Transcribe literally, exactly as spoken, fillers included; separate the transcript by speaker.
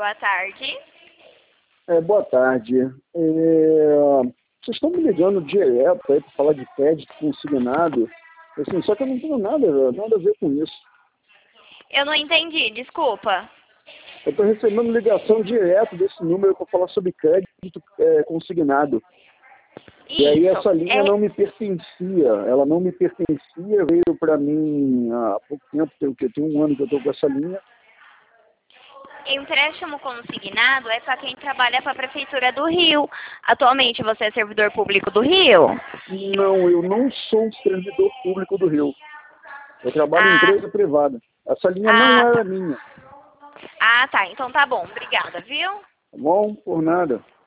Speaker 1: boa tarde.
Speaker 2: É, boa tarde. É, vocês estão me ligando direto aí para falar de crédito consignado, assim, só que eu não tenho nada, nada a ver com isso.
Speaker 1: Eu não entendi, desculpa.
Speaker 2: Eu estou recebendo ligação direto desse número para falar sobre crédito é, consignado.
Speaker 1: Isso.
Speaker 2: E aí essa linha
Speaker 1: é...
Speaker 2: não me pertencia, ela não me pertencia, veio para mim há pouco tempo, tem o quê? Tem um ano que eu estou com essa linha.
Speaker 1: Empréstimo consignado é para quem trabalha para a Prefeitura do Rio. Atualmente você é servidor público do Rio?
Speaker 2: Não, eu não sou um servidor público do Rio. Eu trabalho em
Speaker 1: Ah,
Speaker 2: empresa privada. Essa linha não
Speaker 1: ah,
Speaker 2: era
Speaker 1: tá.
Speaker 2: minha.
Speaker 1: Ah, tá. Então tá bom. Obrigada, viu?
Speaker 2: Tá bom? Por nada.